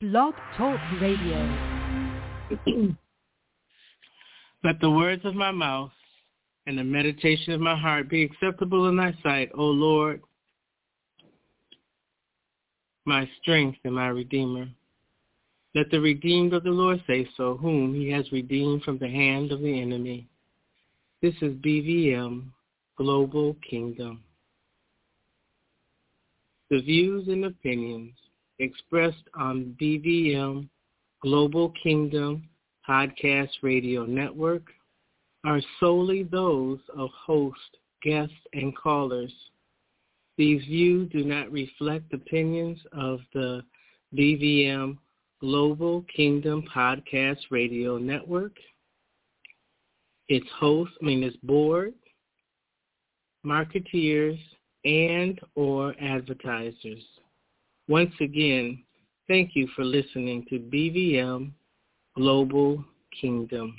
Blog Talk Radio. Let the words of my mouth and the meditation of my heart be acceptable in thy sight, O Lord, my strength and my redeemer. Let the redeemed of the Lord say so, whom he has redeemed from the hand of the enemy. This is BVM, Global Kingdom. The views and opinions expressed on BVM, Global Kingdom Podcast Radio Network are solely those of hosts, guests, and callers. These views do not reflect opinions of the BVM Global Kingdom Podcast Radio Network, its hosts, its board, marketeers, and or advertisers. Once again, thank you for listening to BVM Global Kingdom.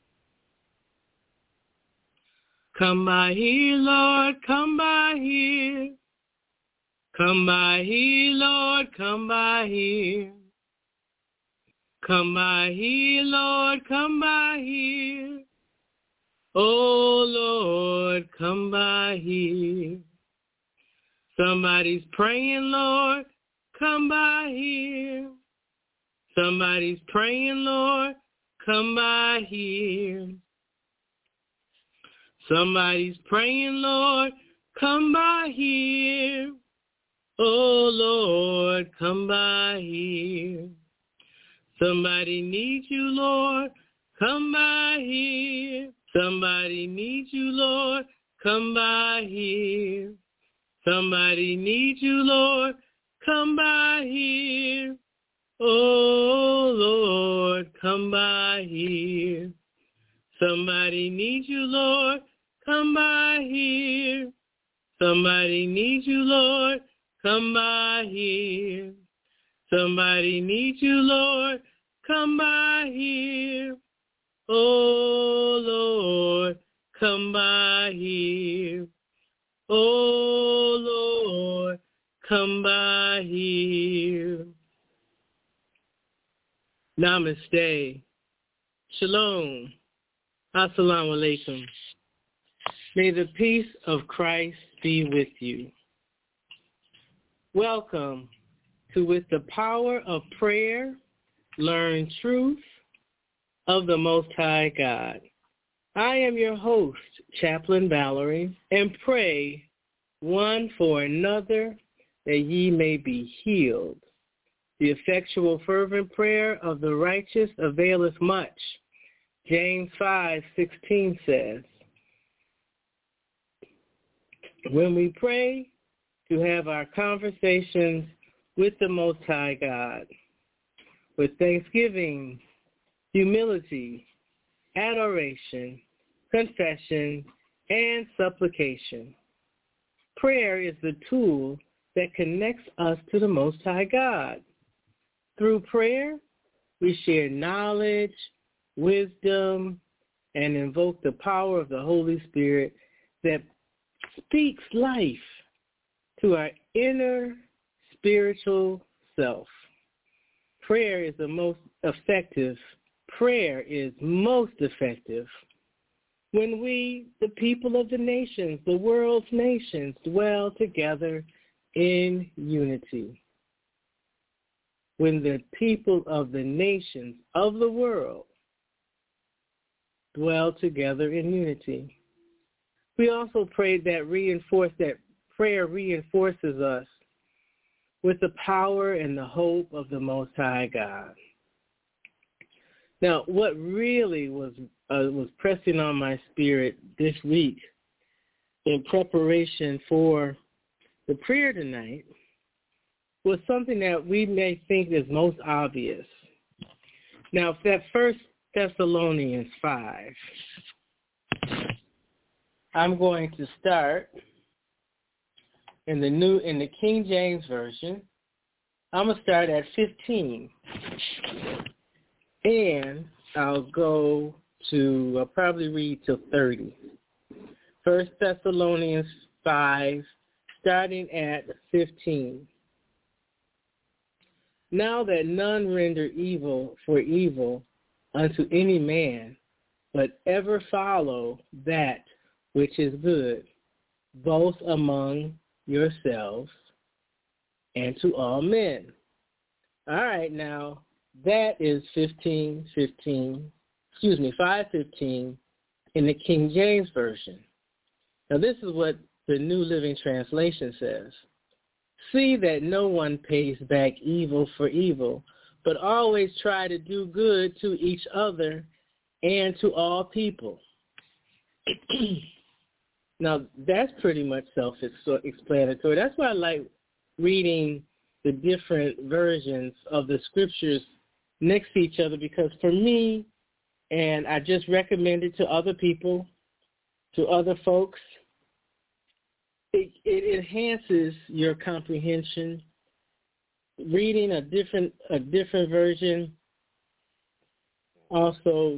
Come by here, Lord, come by here. Come by here, Lord, come by here. Come by here, Lord, come by here. Oh, Lord, come by here. Somebody's praying, Lord, come by here. Somebody's praying, Lord, come by here. Somebody's praying, Lord, come by here. Oh, Lord, come by here. Somebody needs you, Lord, come by here. Somebody needs you, Lord, come by here. Somebody needs you, Lord, come by here. Oh, Lord, come by here. Somebody needs you, Lord, come by here. Somebody needs you, Lord, come by here. Somebody needs you, Lord, come by here. Oh, Lord, come by here. Oh, Lord, come by here. Namaste. Shalom. Assalamu alaikum. May the peace of Christ be with you. Welcome to With the Power of Prayer, Learn Truth of the Most High God. I am your host, Chaplain Valerie, and pray one for another that ye may be healed. The effectual fervent prayer of the righteous availeth much. James 5:16 says, when we pray, to have our conversations with the Most High God, with thanksgiving, humility, adoration, confession, and supplication. Prayer is the tool that connects us to the Most High God. Through prayer, we share knowledge, wisdom, and invoke the power of the Holy Spirit that speaks life to our inner spiritual self. Prayer is most effective when we, the people of the nations, the world's nations, dwell together in unity. When the people of the nations of the world dwell together in unity. We also prayed that prayer reinforces us with the power and the hope of the Most High God. Now, what really was pressing on my spirit this week in preparation for the prayer tonight was something that we may think is most obvious. Now, that 1 Thessalonians 5, I'm going to start in the King James Version. I'm going to start at 15. And I'll probably read till 30. 1 Thessalonians 5, starting at 15. Now that none render evil for evil unto any man, but ever follow that which is good, both among yourselves and to all men. All right, now that is 5:15 in the King James Version. Now this is what the New Living Translation says. See that no one pays back evil for evil, but always try to do good to each other and to all people. Now, that's pretty much self-explanatory. That's why I like reading the different versions of the scriptures next to each other, because for me, and I just recommend it to other people, to other folks, it enhances your comprehension. Reading a different version also,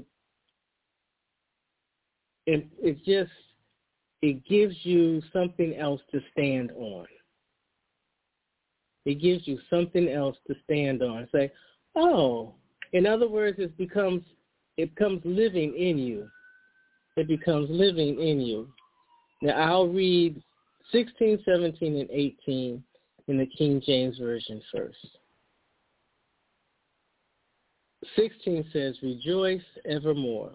it gives you something else to stand on. It gives you something else to stand on. Say, oh, in other words, it becomes living in you. It becomes living in you. Now I'll read 16, 17, and 18 in the King James Version first. 16 says, rejoice evermore.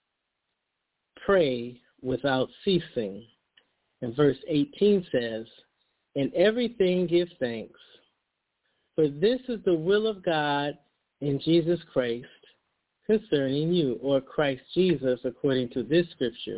Pray without ceasing. And verse 18 says, in everything give thanks, for this is the will of God in Jesus Christ concerning you, or Christ Jesus according to this scripture.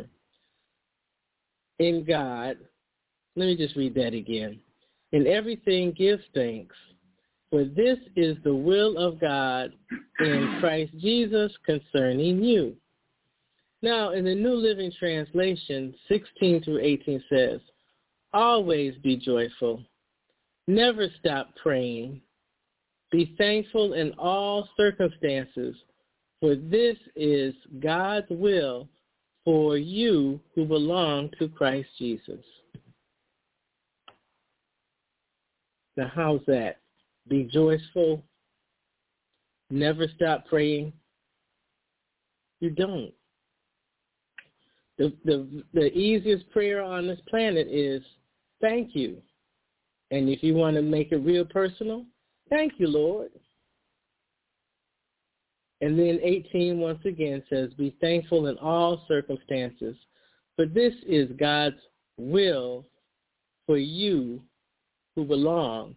In God, let me just read that again. In everything give thanks, for this is the will of God in Christ Jesus concerning you. Now, in the New Living Translation, 16 through 18 says, always be joyful. Never stop praying. Be thankful in all circumstances, for this is God's will for you who belong to Christ Jesus. Now, how's that? Be joyful. Never stop praying. You don't. The easiest prayer on this planet is thank you. And if you want to make it real personal, thank you, Lord. And then 18 once again says, be thankful in all circumstances, for this is God's will for you who belong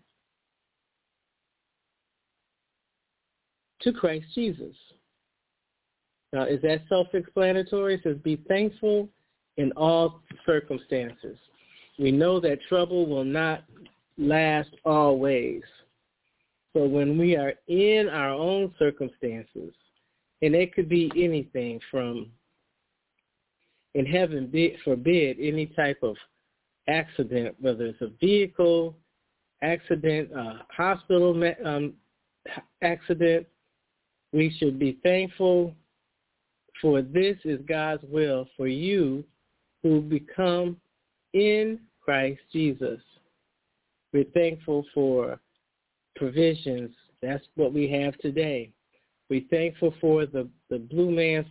to Christ Jesus. Now, is that self-explanatory? It says, be thankful in all circumstances. We know that trouble will not last always. So when we are in our own circumstances, and it could be anything from, in heaven forbid, any type of accident, whether it's a vehicle accident, a hospital accident, we should be thankful, for this is God's will for you who become in Christ Jesus. We're thankful for provisions. That's what we have today. We're thankful for the blue man's,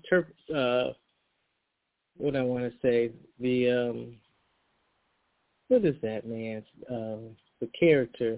what I want to say, what is that man's, the character?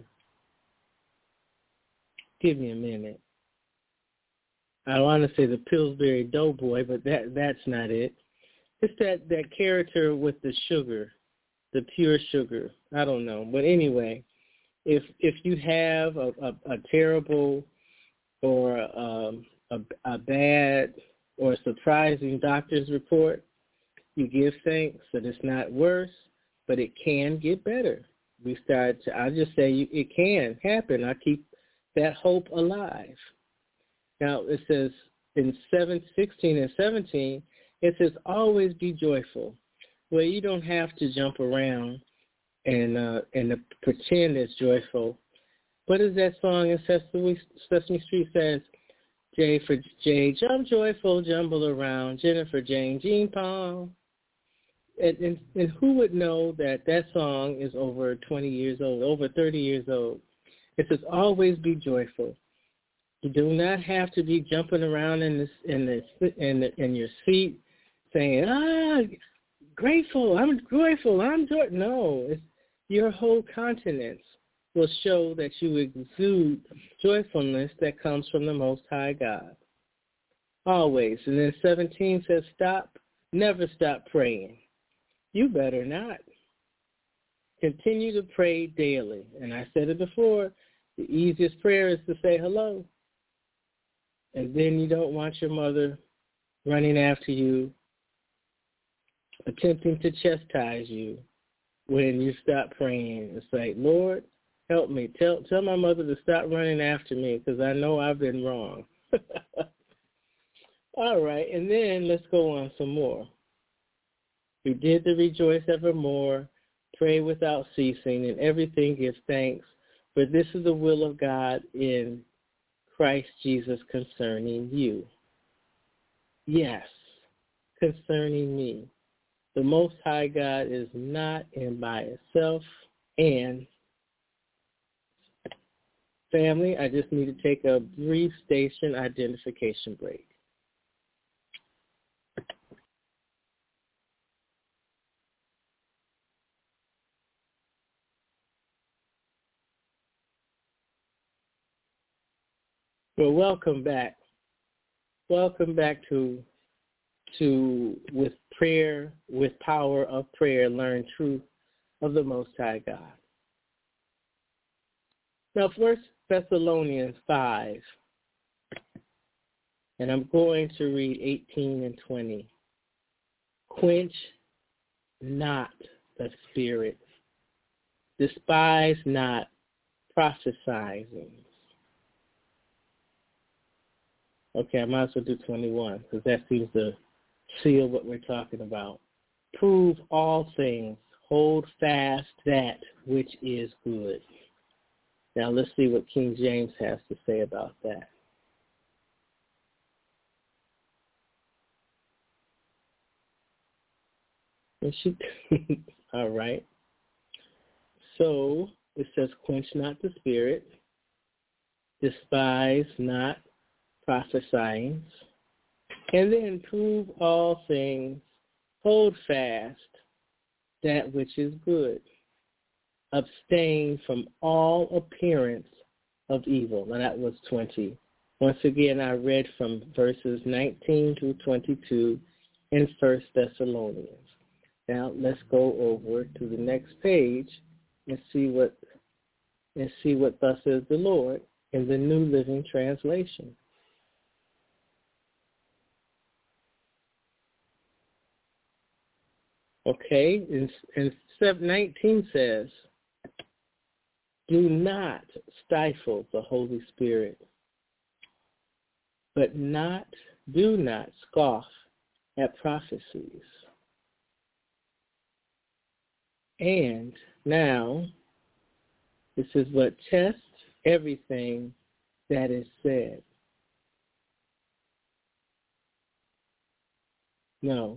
Give me a minute. I want to say the Pillsbury Doughboy, but that's not it. It's that character with the sugar, the pure sugar. I don't know. But anyway, if you have a terrible or a bad or surprising doctor's report, you give thanks that it's not worse, but it can get better. I just say it can happen. I keep that hope alive. Now, it says in 16 and 17, it says, always be joyful. Well, you don't have to jump around and pretend it's joyful. What is that song in Sesame Street says? J for J, jump joyful, jumble around, Jennifer, Jane, Jean Paul. And who would know that song is over 20 years old, over 30 years old? It says, always be joyful. You do not have to be jumping around in your seat saying, grateful, I'm joyful, I'm joy. No, your whole countenance will show that you exude joyfulness that comes from the Most High God. Always. And then 17 says, never stop praying. You better not. Continue to pray daily. And I said it before, the easiest prayer is to say hello. And then you don't want your mother running after you, attempting to chastise you when you stop praying. It's like, Lord, help me. Tell my mother to stop running after me because I know I've been wrong. All right, and then let's go on some more. We did the rejoice evermore, pray without ceasing, and everything give thanks, for this is the will of God in Christ Jesus concerning you. Yes, concerning me. The Most High God is not in by itself. And family, I just need to take a brief station identification break. Well, welcome back. Welcome back to with prayer, with power of prayer, learn truth of the Most High God. Now, 1 Thessalonians 5, and I'm going to read 18 and 20. Quench not the spirit. Despise not prophesying. Okay, I might as well do 21 because that seems to seal what we're talking about. Prove all things. Hold fast that which is good. Now let's see what King James has to say about that. All right. So it says, quench not the spirit, despise not prophesying, and then prove all things, hold fast that which is good. Abstain from all appearance of evil. Now that was 20. Once again, I read from verses 19 through 22 in 1 Thessalonians. Now let's go over to the next page and see what thus says the Lord in the New Living Translation. Okay, and 19 says, do not stifle the Holy Spirit, but do not scoff at prophecies. And now, this is what test everything that is said. No.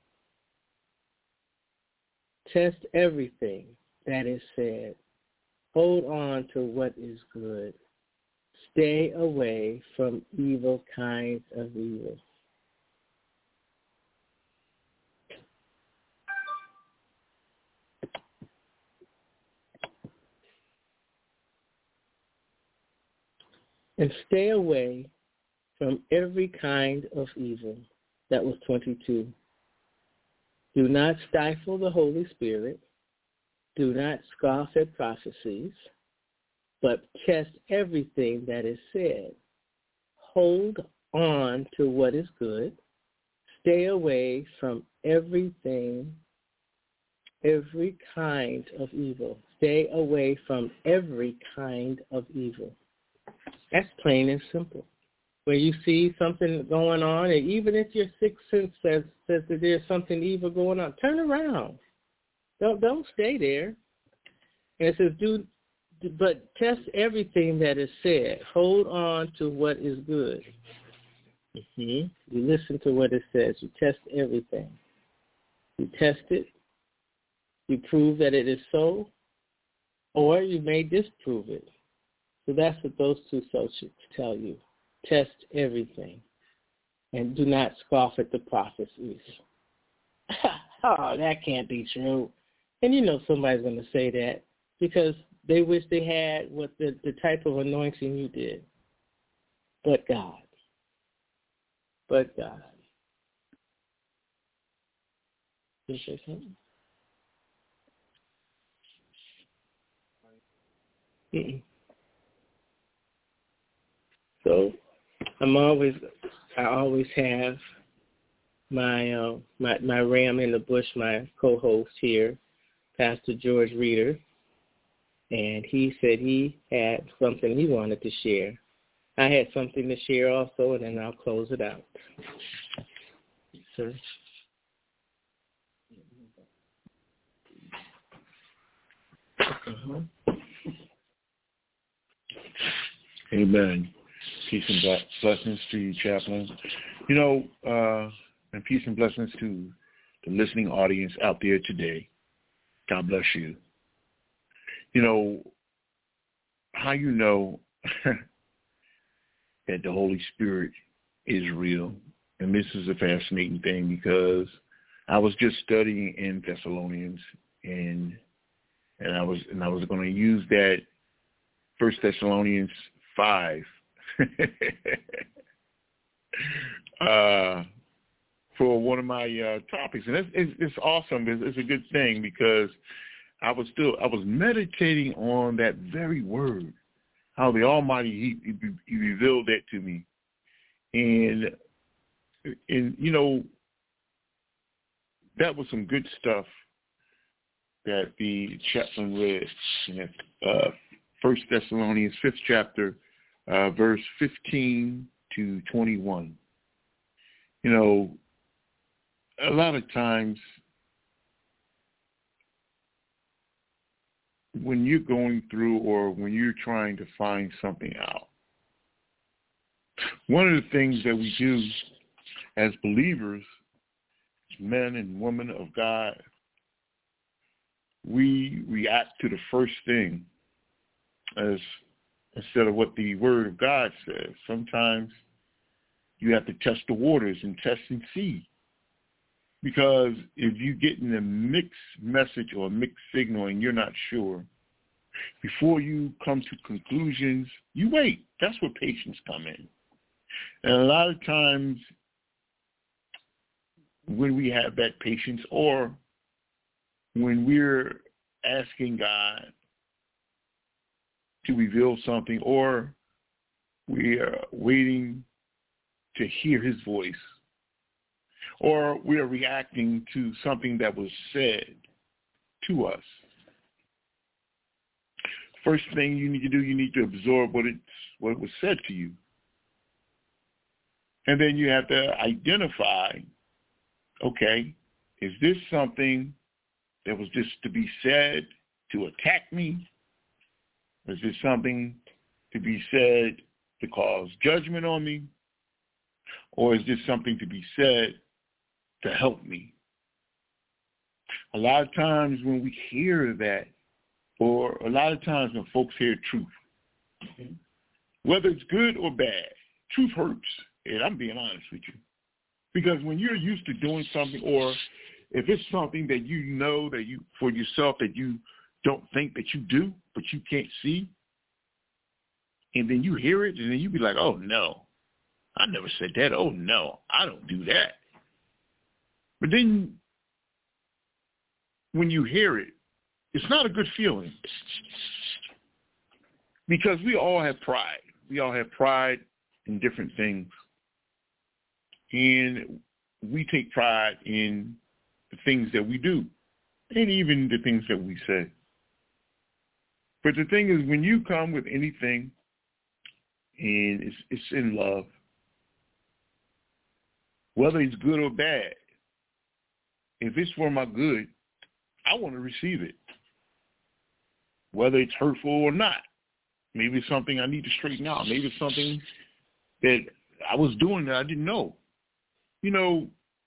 Test everything that is said. Hold on to what is good. Stay away from evil kinds of evil. And stay away from every kind of evil. That was 22. Do not stifle the Holy Spirit. Do not scoff at prophecies, but test everything that is said. Hold on to what is good. Stay away from every kind of evil. Stay away from every kind of evil. That's plain and simple. Where you see something going on, and even if your sixth sense says that there's something evil going on, turn around. Don't stay there. And it says, but test everything that is said. Hold on to what is good. You listen to what it says. You test everything. You test it. You prove that it is so, or you may disprove it. So that's what those two subjects tell you. test everything, and do not scoff at the prophecies. Oh, that can't be true. And you know somebody's going to say that because they wish they had what the type of anointing you did. But God. But God. Did you say something? Mm-mm. So I always have my my ram in the bush, my co-host here, Pastor George Reeder, and he said he had something he wanted to share. I had something to share also, and then I'll close it out. Sir. Uh-huh. Amen. Peace and blessings to you, Chaplain. You know, and peace and blessings to the listening audience out there today. God bless you. You know, how you know that the Holy Spirit is real. And this is a fascinating thing because I was just studying in Thessalonians and I was going to use that 1 Thessalonians 5 for one of my topics. And it's awesome. It's a good thing because I was meditating on that very word, how the Almighty, he revealed that to me. And you know, that was some good stuff that the chaplain read in 1 Thessalonians 5th chapter, verse 15 to 21. You know, a lot of times when you're going through or when you're trying to find something out, one of the things that we do as believers, men and women of God, we react to the first thing as instead of what the Word of God says. Sometimes you have to test the waters and test and see. Because if you get in a mixed message or a mixed signal and you're not sure, before you come to conclusions, you wait. That's where patience come in. And a lot of times when we have that patience or when we're asking God to reveal something or we are waiting to hear his voice or we are reacting to something that was said to us, first thing you need to do, you need to absorb what was said to you. And then you have to identify, okay, is this something that was just to be said to attack me? Is this something to be said to cause judgment on me? Or is this something to be said to help me? A lot of times when we hear that, or a lot of times when folks hear truth, whether it's good or bad, truth hurts. And I'm being honest with you. Because when you're used to doing something, or if it's something that you know that you, for yourself, that you don't think that you do, but you can't see, and then you hear it, and then you be like, oh, no, I never said that. Oh, no, I don't do that. But then when you hear it, it's not a good feeling. Because we all have pride. We all have pride in different things. And we take pride in the things that we do and even the things that we say. But the thing is, when you come with anything and it's in love, whether it's good or bad, if it's for my good, I want to receive it. Whether it's hurtful or not. Maybe it's something I need to straighten out. Maybe it's something that I was doing that I didn't know. You know,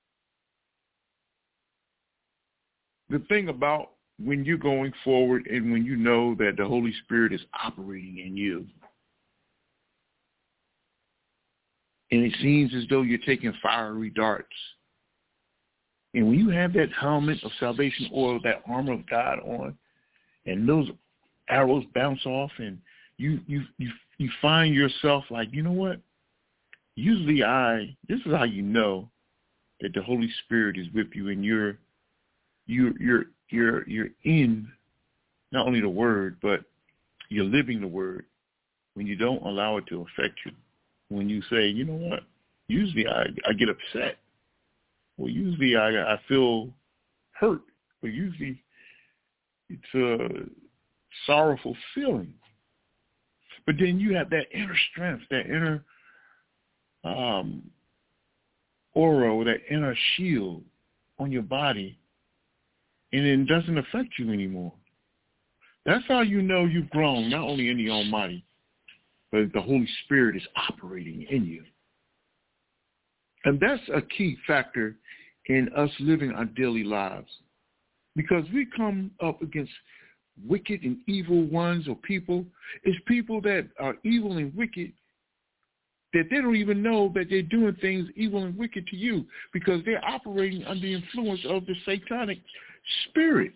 the thing about when you're going forward and when you know that the Holy Spirit is operating in you, And it seems as though you're taking fiery darts. And when you have that helmet of salvation oil, that armor of God on, and those arrows bounce off, and you find yourself like, you know what? Usually this is how you know that the Holy Spirit is with you, and you're in not only the Word, but you're living the Word when you don't allow it to affect you. When you say, you know what? Usually I get upset. Well, usually I feel hurt. But usually it's a sorrowful feeling. But then you have that inner strength, that inner aura, that inner shield on your body, and it doesn't affect you anymore. That's how you know you've grown, not only in the Almighty, but the Holy Spirit is operating in you. And that's a key factor in us living our daily lives, because we come up against wicked and evil ones or people. It's people that are evil and wicked that they don't even know that they're doing things evil and wicked to you, because they're operating under the influence of the satanic spirit.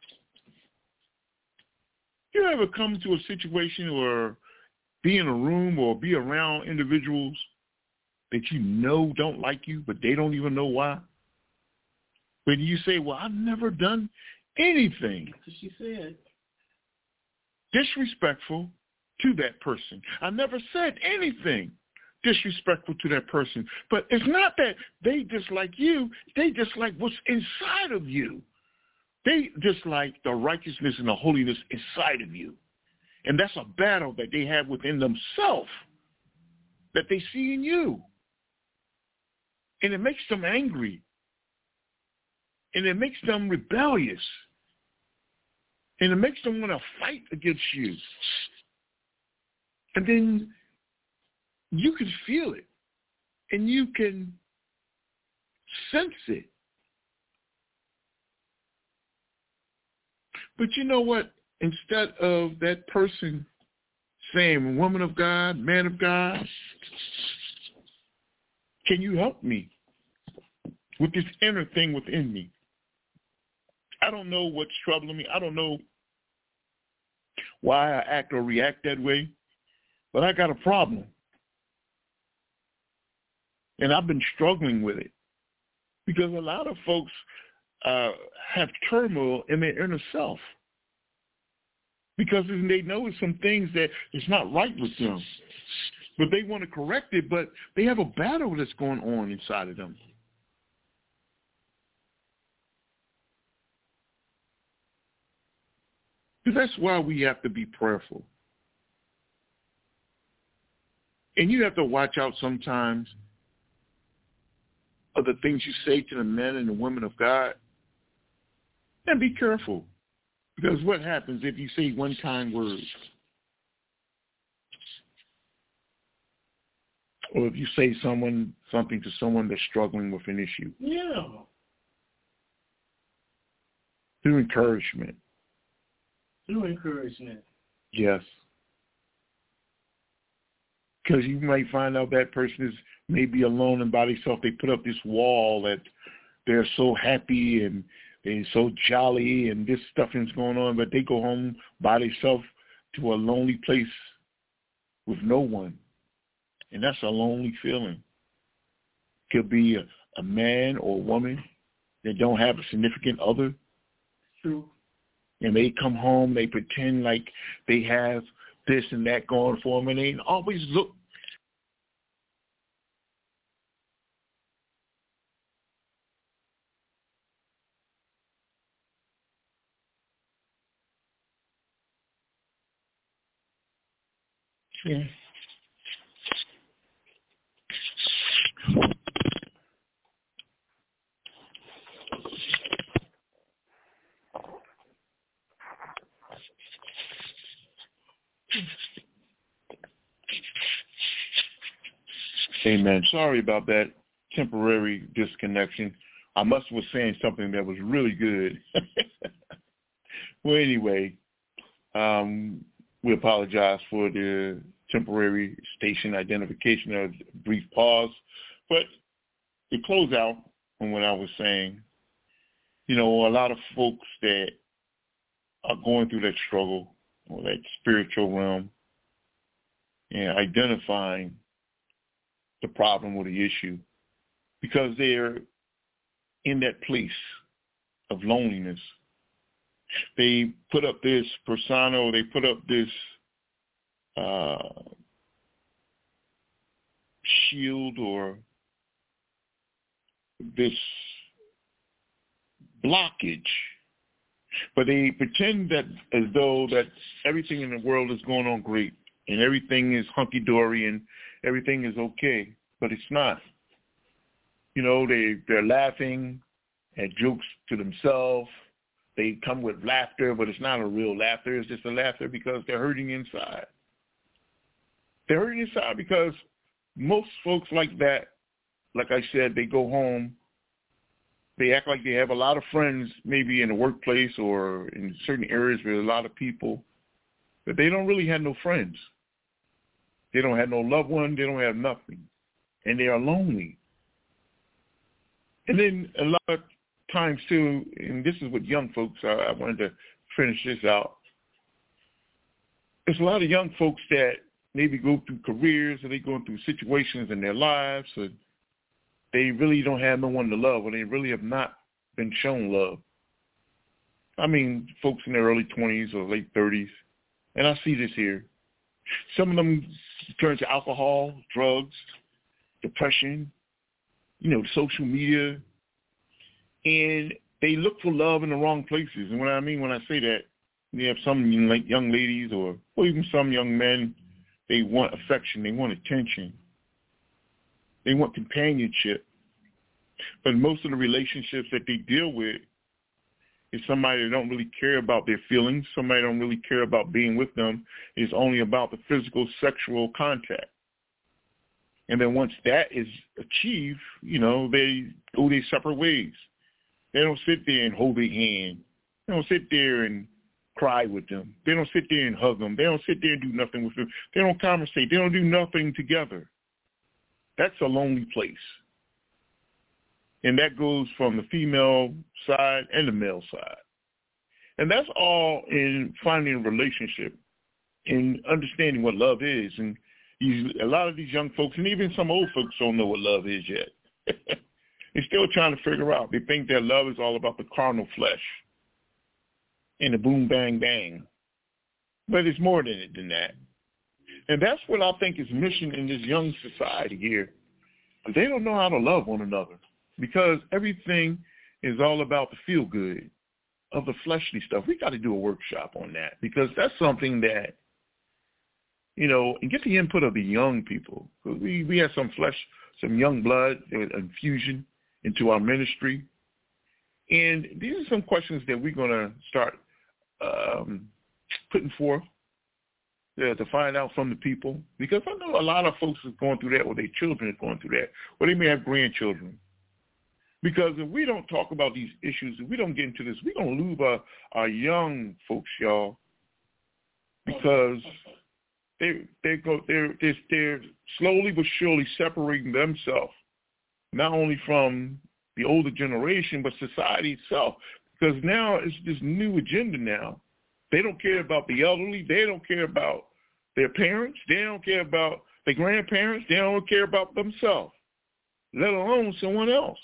You ever come to a situation or be in a room or be around individuals that you know don't like you, but they don't even know why? When you say, well, I've never done anything. That's what she said. Disrespectful to that person. I never said anything disrespectful to that person. But it's not that they dislike you. They dislike what's inside of you. They dislike the righteousness and the holiness inside of you. And that's a battle that they have within themselves that they see in you. And it makes them angry. And it makes them rebellious. And it makes them want to fight against you. And then you can feel it. And you can sense it. But you know what? Instead of that person saying, woman of God, man of God, can you help me with this inner thing within me? I don't know what's troubling me. I don't know why I act or react that way, but I got a problem. And I've been struggling with it because a lot of folks have turmoil in their inner self because they know some things that is not right with them. But they want to correct it, but they have a battle that's going on inside of them. That's why we have to be prayerful. And you have to watch out sometimes of the things you say to the men and the women of God. And be careful. Because what happens if you say one kind word? Or if you say something to someone that's struggling with an issue? Yeah. Through encouragement. Through encouragement. Yes. Because you might find out that person is maybe alone and by themselves. They put up this wall that they're so happy and they're so jolly and this stuff is going on, but they go home by themselves to a lonely place with no one. And that's a lonely feeling. Could be a man or a woman that don't have a significant other. True. And they come home, they pretend like they have this and that going for them, and they always look. Yeah. Amen. Sorry about that temporary disconnection. I must have was saying something that was really good. Well, anyway, we apologize for the temporary station identification, a brief pause. But to close out on what I was saying, a lot of folks that are going through that struggle or that spiritual realm and identifying the problem or the issue because they're in that place of loneliness. They put up this persona, or they put up this shield or this blockage, but they pretend that as though that everything in the world is going on great and everything is hunky-dory and everything is okay, but it's not. They're laughing at jokes to themselves. They come with laughter, but it's not a real laughter. It's just a laughter because they're hurting inside. They're hurting inside because most folks like that, like I said, they go home. They act like they have a lot of friends, maybe in the workplace or in certain areas with a lot of people, but they don't really have no friends. They don't have no loved one. They don't have nothing. And they are lonely. And then a lot of times, too, and this is with young folks, I wanted to finish this out. There's a lot of young folks that maybe go through careers or they go through situations in their lives and they really don't have no one to love or they really have not been shown love. I mean, folks in their early 20s or late 30s, and I see this here. Some of them turn to alcohol, drugs, depression, social media, and they look for love in the wrong places. And what I mean when I say that, you have some young ladies or even some young men, they want affection, they want attention, they want companionship. But most of the relationships that they deal with is somebody that don't really care about their feelings, somebody that don't really care about being with them. It's only about the physical, sexual contact. And then once that is achieved, they go their separate ways. They don't sit there and hold their hand. They don't sit there and cry with them. They don't sit there and hug them. They don't sit there and do nothing with them. They don't conversate. They don't do nothing together. That's a lonely place. And that goes from the female side and the male side. And that's all in finding a relationship and understanding what love is. And a lot of these young folks, and even some old folks, don't know what love is yet. They're still trying to figure out. They think that love is all about the carnal flesh and the boom, bang, bang. But it's more than that. And that's what I think is missing in this young society here. They don't know how to love one another because everything is all about the feel-good of the fleshly stuff. We got to do a workshop on that because that's something that, and get the input of the young people. We have some young blood infusion into our ministry. And these are some questions that we're going to start putting forth to find out from the people. Because I know a lot of folks are going through that, or their children are going through that, or they may have grandchildren. Because if we don't talk about these issues, if we don't get into this, we're going to lose our young folks, y'all. Because they're slowly but surely separating themselves, not only from the older generation, but society itself. Because now it's this new agenda now. They don't care about the elderly. They don't care about their parents. They don't care about their grandparents. They don't care about themselves, let alone someone else.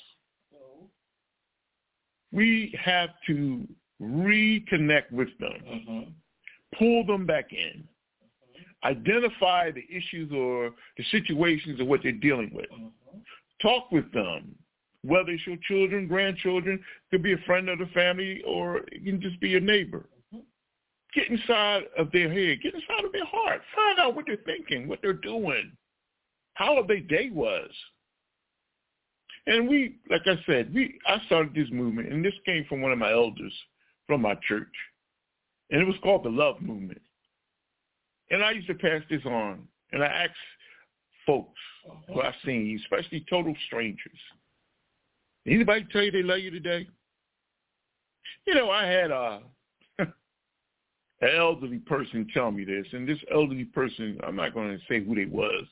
We have to reconnect with them, pull them back in, identify the issues or the situations of what they're dealing with. Talk with them, whether it's your children, grandchildren, could be a friend of the family, or it can just be your neighbor. Get inside of their head. Get inside of their heart. Find out what they're thinking, what they're doing, how their day was. And like I said, I started this movement, and this came from one of my elders from my church, and it was called the Love Movement. And I used to pass this on, and I asked folks who I've seen, especially total strangers, anybody tell you they love you today? I had an elderly person tell me this, and this elderly person, I'm not going to say who they was,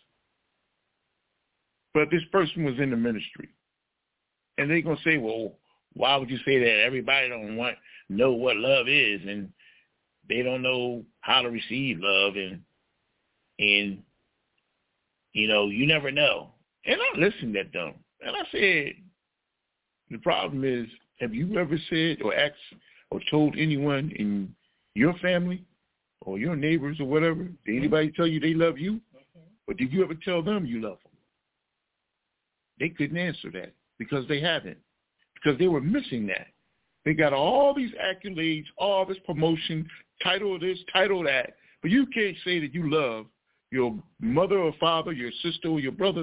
but this person was in the ministry. And they're going to say, well, why would you say that? Everybody don't know what love is, and they don't know how to receive love, and you know, you never know. And I listened at them, and I said, the problem is, have you ever said or asked or told anyone in your family or your neighbors or whatever, did anybody tell you they love you? Or did you ever tell them you love them? They couldn't answer that because they haven't, because they were missing that. They got all these accolades, all this promotion, title this, title that, but you can't say that you love your mother or father, your sister or your brother,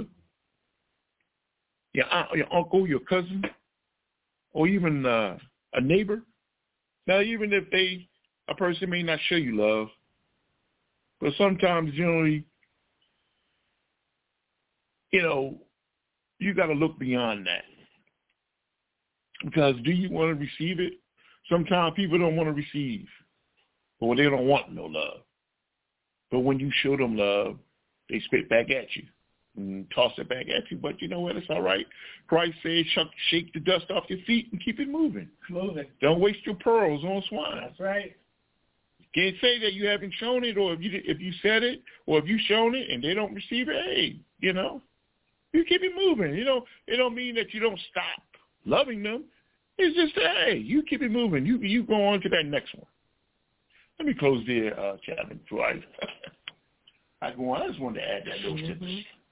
your aunt, your uncle, your cousin, or even a neighbor. Now, even if a person may not show you love, but sometimes generally, you know, you got to look beyond that. Because do you want to receive it? Sometimes people don't want to receive, or they don't want no love. But when you show them love, they spit back at you and toss it back at you. But you know what? It's all right. Christ said, shake the dust off your feet and keep it moving. Don't waste your pearls on swine. That's right. You can't say that you haven't shown it, or if you said it, or if you shown it and they don't receive it, hey, you know, you keep it moving. You know, it don't mean that you don't stop loving them. It's just that, hey, you keep it moving. You go on to that next one. Let me close there, Chapman, before I go on. I just wanted to add that little tip.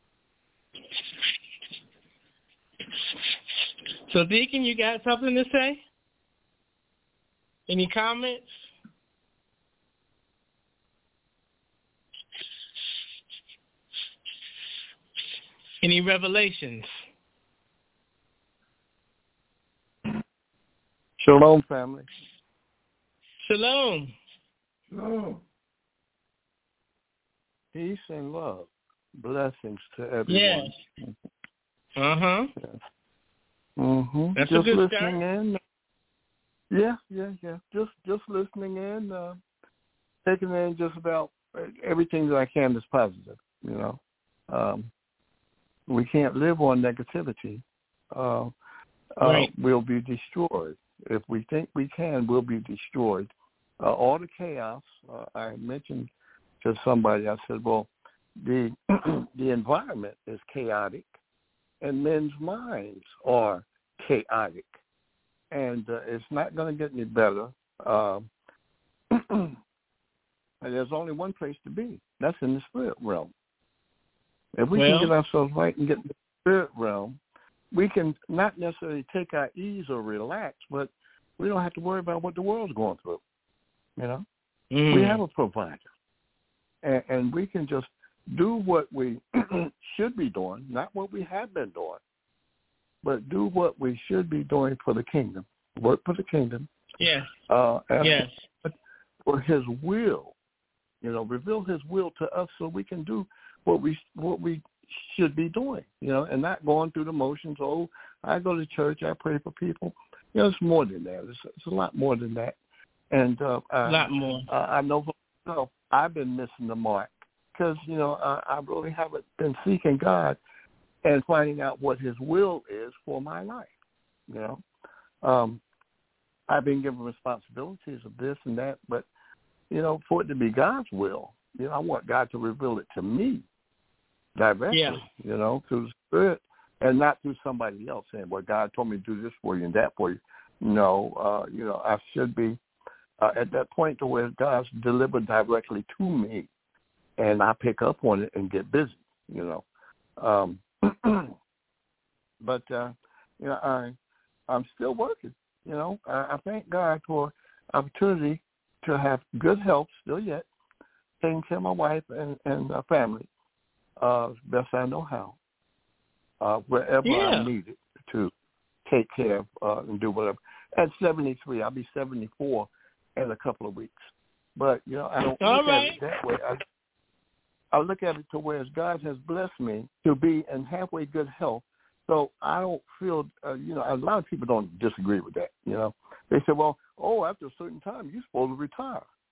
So, Deacon, you got something to say? Any comments? Any revelations? Shalom, family. Shalom. Oh. Peace and love. Blessings to everyone. Yes. Uh-huh. Yes. Mm-hmm. That's just a good listening start. in. Yeah. Just listening in, taking in just about everything that I can that's positive, you know. We can't live on negativity. Right. We'll be destroyed. If we think we can, we'll be destroyed. All the chaos, I mentioned to somebody, I said, well, the environment is chaotic and men's minds are chaotic. And it's not going to get any better. And there's only one place to be. That's in the spirit realm. If we can get ourselves right and get in the spirit realm, we can not necessarily take our ease or relax, but we don't have to worry about what the world's going through. You know, we have a provider, and we can just do what we should be doing, not what we have been doing, but do what we should be doing for the kingdom. Work for the kingdom. Yes. Yes. For His will, you know, reveal His will to us so we can do what we should be doing, you know, and not going through the motions. Oh, I go to church, I pray for people. You know, it's more than that. It's a lot more than that. And a lot more. I know for myself, I've been missing the mark because, you know, I really haven't been seeking God and finding out what His will is for my life. You know, I've been given responsibilities of this and that, but, you know, for it to be God's will, you know, I want God to reveal it to me directly, you know, through the Spirit, and not through somebody else saying, well, God told me to do this for you and that for you. No, you know, I should be at that point to where God's delivered directly to me, and I pick up on it and get busy, you know. But, you know, I'm still working, you know. I thank God for opportunity to have good health still yet, taking care of my wife and family best I know how, wherever I need it to take care of and do whatever. At 73, I'll be 74 in a couple of weeks. But, you know, I don't look at it that way. I look at it to where God has blessed me to be in halfway good health. So I don't feel, you know, a lot of people don't disagree with that, you know. They say, well, after a certain time, you're supposed to retire.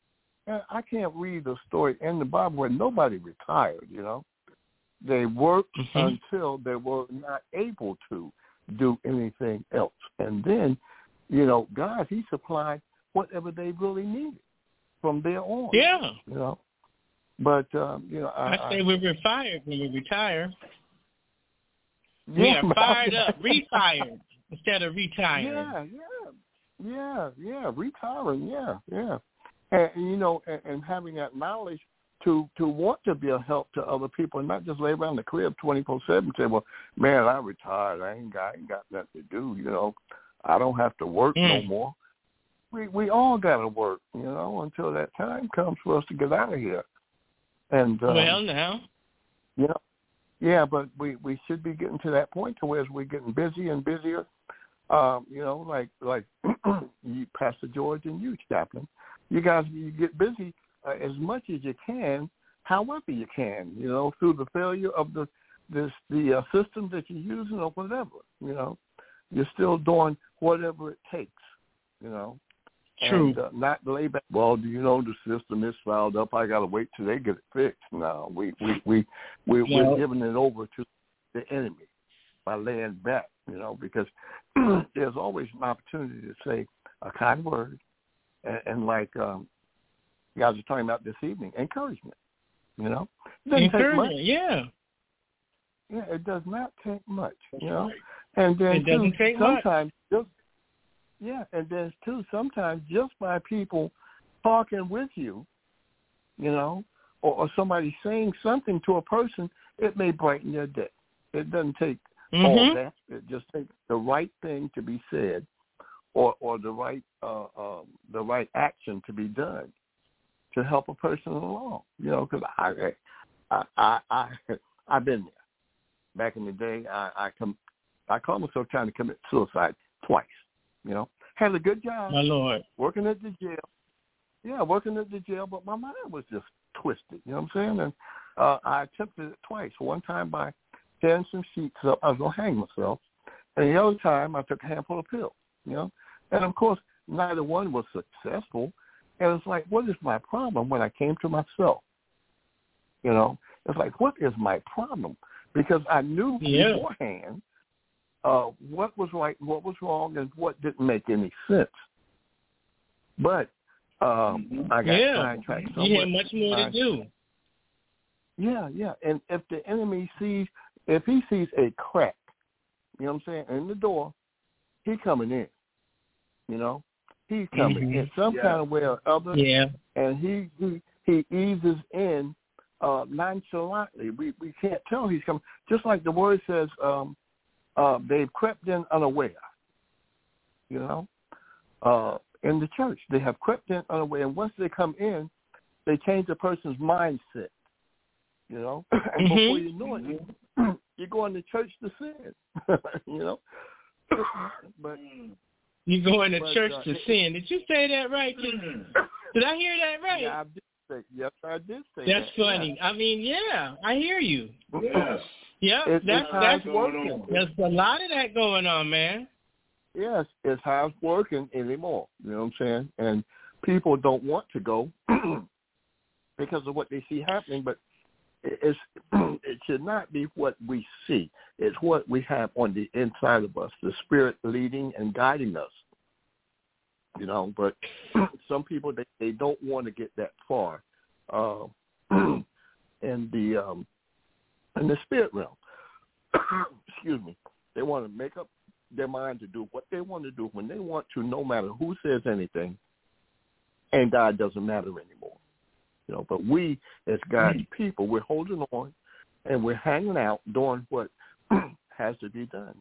I can't read a story in the Bible where nobody retired, They worked until they were not able to do anything else. And then, God, he supplied whatever they really needed from there on. Yeah. But, I say we're fired when we retire. Yeah, we are fired up, refired instead of retiring. Yeah, retiring, yeah. And having that knowledge to want to be a help to other people and not just lay around the crib 24/7 and say, well, man, I retired. I ain't got nothing to do, I don't have to work no more. We all got to work, until that time comes for us to get out of here. And now. Yeah, but we should be getting to that point to where we're getting busier and busier. Like you, Pastor George, and you, Chaplain. You guys, you get busy as much as you can, however you can. Through the failure of the system that you're using or whatever. You're still doing whatever it takes. True. And not lay back. Well, do you know the system is fouled up? I got to wait till they get it fixed. No, we're giving it over to the enemy by laying back. Because there's always an opportunity to say a kind word, and like you guys are talking about this evening, encouragement. Encouragement, yeah. Yeah, it does not take much. Right. And then it doesn't take sometimes much. and then too, sometimes just by people talking with you, or somebody saying something to a person, it may brighten their day. It doesn't take all that. It just takes the right thing to be said, or the right action to be done to help a person along. Because I've been there. Back in the day, I caught myself trying to commit suicide twice. Had a good job. My Lord. Working at the jail. Yeah, working at the jail, but my mind was just twisted. You know what I'm saying? And I attempted it twice. One time by tearing some sheets up. I was going to hang myself. And the other time I took a handful of pills, And, of course, neither one was successful. And it's like, what is my problem when I came to myself? It's like, what is my problem? Because I knew beforehand what was right, what was wrong, and what didn't make any sense. But I got sidetracked so much. You had much more to do. Yeah. And if the enemy sees a crack, in the door, he's coming in. He's coming in some kind of way or other. Yeah. And he eases in nonchalantly. We can't tell he's coming. Just like the word says, they've crept in unaware. In the church, they have crept in unaware, and once they come in, they change the person's mindset. And before you know it, you're going to church to sin. But you're going to church to sin. Did you say that right? Did I hear that right? Yeah, I did say. Yes, I did say That's that. funny. Yeah. I mean, I hear you. Yes. Yeah, that's working. There's a lot of that going on, man. Yes, it's how it's working anymore. You know what I'm saying? And people don't want to go because of what they see happening, but it should not be what we see. It's what we have on the inside of us, the Spirit leading and guiding us. But some people, they don't want to get that far in the spirit realm. Excuse me. They want to make up their mind to do what they want to do when they want to, no matter who says anything, and God doesn't matter anymore. But we, as God's people, we're holding on, and we're hanging out doing what has to be done.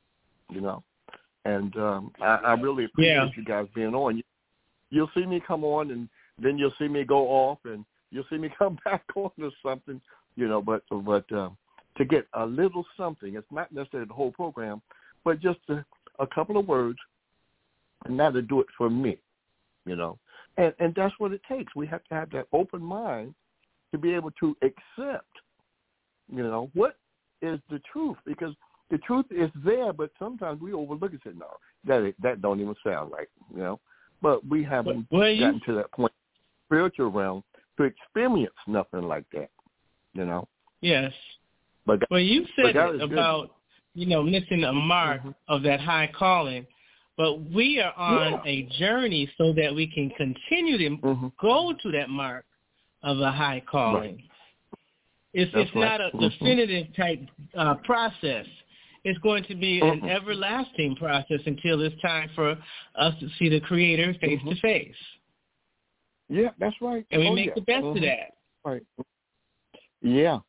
And I really appreciate you guys being on. You'll see me come on, and then you'll see me go off, and you'll see me come back on or something. But to get a little something, it's not necessarily the whole program, but just a couple of words, and that'll do it for me. And that's what it takes. We have to have that open mind to be able to accept, what is the truth, because the truth is there, but sometimes we overlook it and say, no, that don't even sound right, But we haven't gotten to that point. spiritual realm to experience nothing like that, you know. Yes. But well, you said it about, missing a mark of that high calling, but we are on a journey so that we can continue to go to that mark of a high calling. Right. It's not a definitive type process. It's going to be an everlasting process until it's time for us to see the Creator face to face. Yeah, that's right. And we make the best of that. Right. Yeah.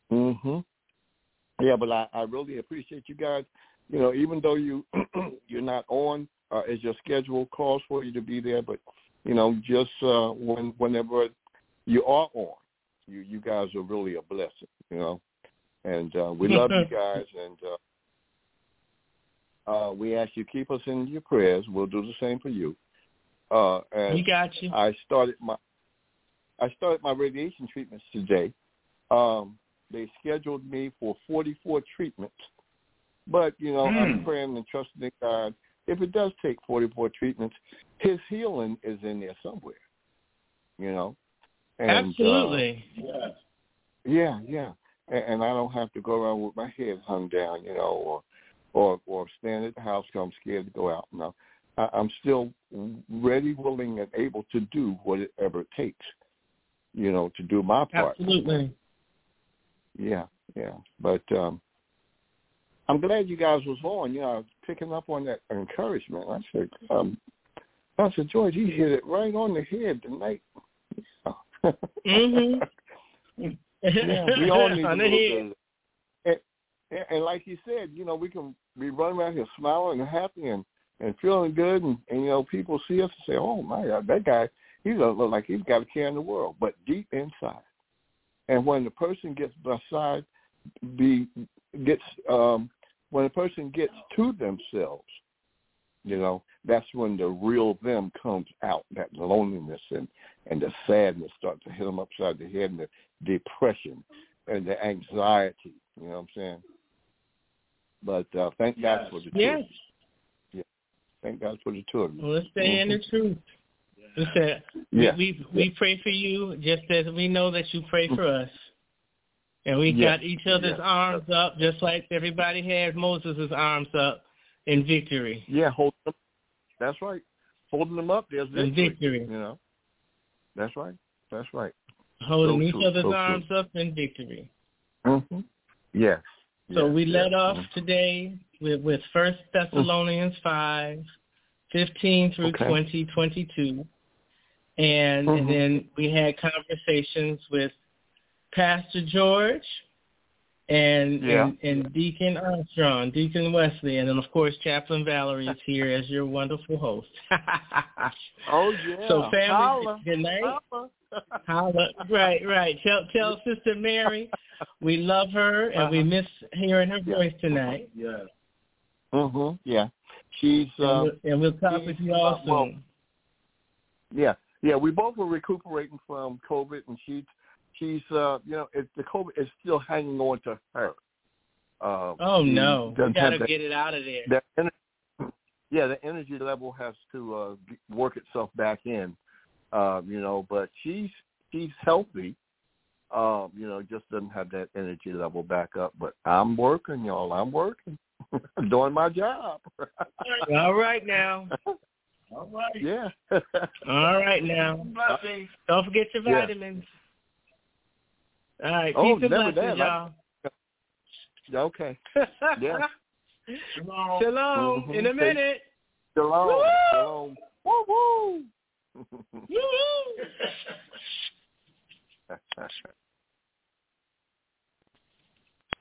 Yeah, but I really appreciate you guys. You know, even though you're not on, as your schedule calls for you to be there, but just whenever you are on, you guys are really a blessing. And we love you guys, and we ask you keep us in your prayers. We'll do the same for you. And we got you. I started my radiation treatments today. They scheduled me for 44 treatments, but I'm praying and trusting in God. If it does take 44 treatments, His healing is in there somewhere. And, absolutely. Yeah. And I don't have to go around with my head hung down, or stand at the house because I'm scared to go out. No, I'm still ready, willing, and able to do whatever it takes, to do my part. Absolutely. Yeah. But I'm glad you guys was on. I was picking up on that encouragement. I said, Pastor George, he hit it right on the head tonight. Yeah, we all need a little bit. And like you said, we can be running around here smiling and happy and feeling good, and people see us and say, oh, my God, that guy, he doesn't look like he's got a care in the world. But deep inside, and when the person gets when a person gets to themselves, that's when the real them comes out. That loneliness and the sadness starts to hit them upside the head, and the depression and the anxiety. You know what I'm saying? But thank God for the truth. Yes. Yeah. Thank God for the truth. Well, let's stay in the truth. We pray for you just as we know that you pray for us. And we got each other's arms up just like everybody had Moses' arms up in victory. Yeah, hold them. That's right. Holding them up, there's victory. In victory. That's right. Holding each other's arms up in victory. Yes. So we led off today with 1 Thessalonians 5:15 through 20:22. And then we had conversations with Pastor George and Deacon Armstrong, Deacon Wesley, and then, of course, Chaplain Valerie is here as your wonderful host. Oh, yeah. So, family, Holla. good night. Holla. Right. Tell Sister Mary we love her and we miss hearing her voice tonight. Yeah. Yeah. She's and we'll talk with you all soon. Yeah. We both were recuperating from COVID, and she's the COVID is still hanging on to her. Oh no, we gotta get it out of there. The energy level has to work itself back in. But she's healthy. Just doesn't have that energy level back up. But I'm working, y'all. I'm working, doing my job. All right now. All right. Yeah. All right now. Don't forget your vitamins. Yeah. All right. Peace and blessings, y'all. Okay. Yeah. Shalom. In a minute. Shalom. Woo! Shalom. Woo-hoo. Woo!